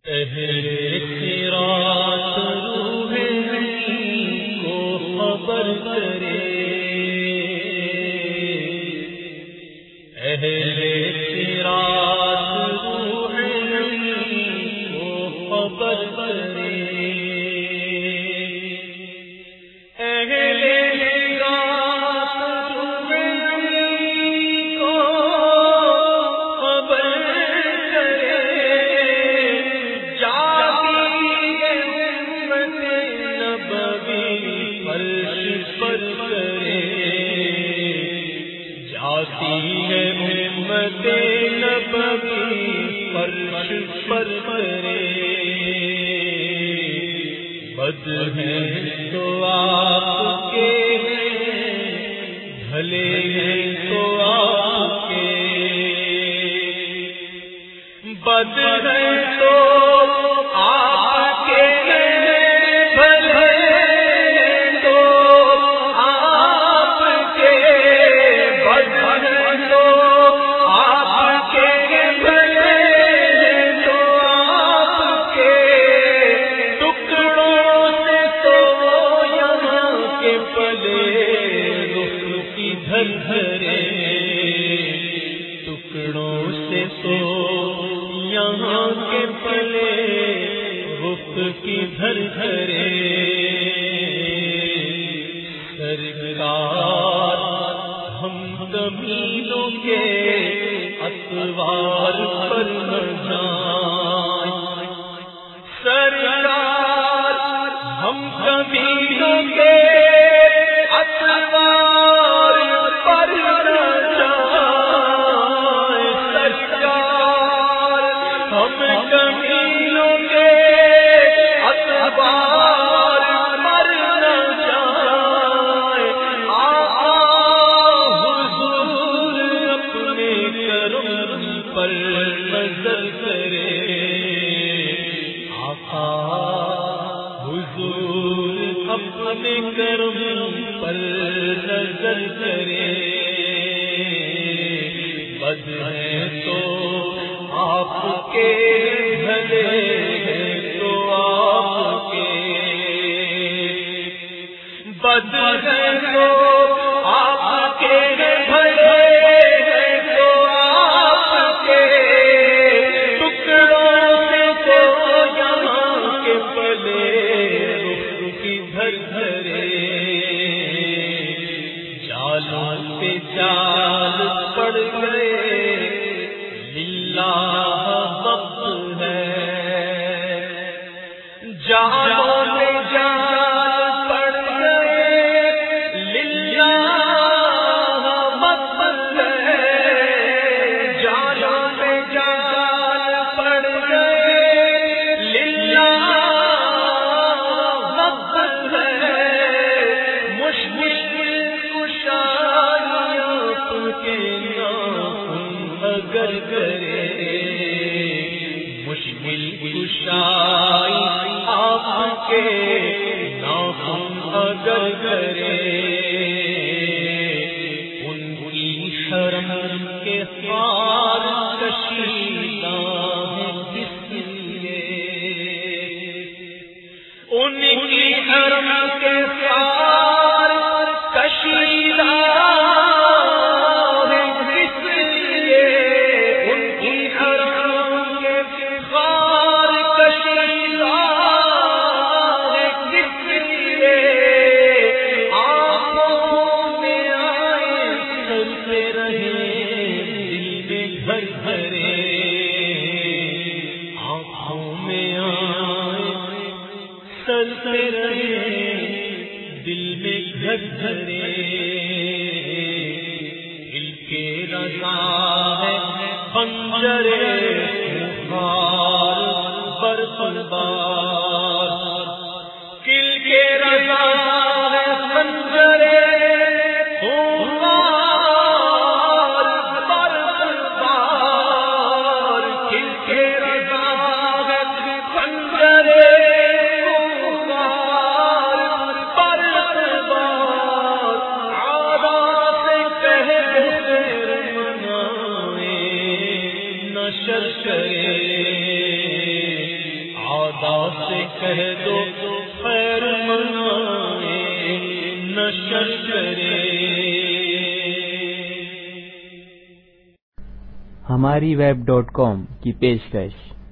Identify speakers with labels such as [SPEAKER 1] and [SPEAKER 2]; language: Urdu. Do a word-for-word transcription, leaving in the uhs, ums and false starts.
[SPEAKER 1] اہل صراط روح کو خبر کرے، اہل صراط روح کو خبر کرے، اہل صراط روح کو خبر کرے، جاتی امت نبوی فرش پر کرے، جاتی ہے امت نبوی فرش پر کرے، بد ہیں تو آپ کے بھلے ہیں تو آپ کے، بد ہیں تو آپ کے بھلے تو آپ کے، بد ہیں تو آپ کے بھلے تو آپ کے، ٹکڑوں سے تو یہاں کے پلے رخ کی دھر دھرے، ٹکڑوں سے تو یہاں کے پلے رخ کی دھر دھرے، سرکار ہم کمینوں کے اتوار پر نہ جائیں، سرکار ہم کمینوں کے اتوار پر نہ جائیں، سرکار ہم کمینوں کے اتوار پر نہ جائیں، آقا حضور اپنے کرم پر نظر کرے، آقا حضور اپنے کرم پر نظر کرے، بد ہیں تو آپ کے بھلے ہیں تو آپ کے، بد ہیں تو آپ کے بھلے ہیں تو آپ کے، ٹکڑوں سے تو یہاں کے پلے رخ کی دھر دھرے، جالوں پہ جال پڑ گئے للہ وقت ہے، جالوں پہ جال پڑ گئے للہ وقت ہے، جالوں پہ جال پڑ گئے للہ وقت ہے، مشکل کشائیاں کے نام اگر کرے، مشکل کشائی آپ کے نام اگر کرے، ان کی شرم کے خار کشیدہ ہیں کس لیے، ان کی شرم کے خار کشیدہ دل میں گھر دھرے، دل کے رضا ہے خنجر خار پر بار، دل کے رضا ہے خنجر خار پر بار، دل کے رضا ہے خنجر نشر کرے، صحابہ سے کہہ دو خیر منائے نشر کرے.
[SPEAKER 2] ہماری ویب ڈاٹ کام کی پیشکش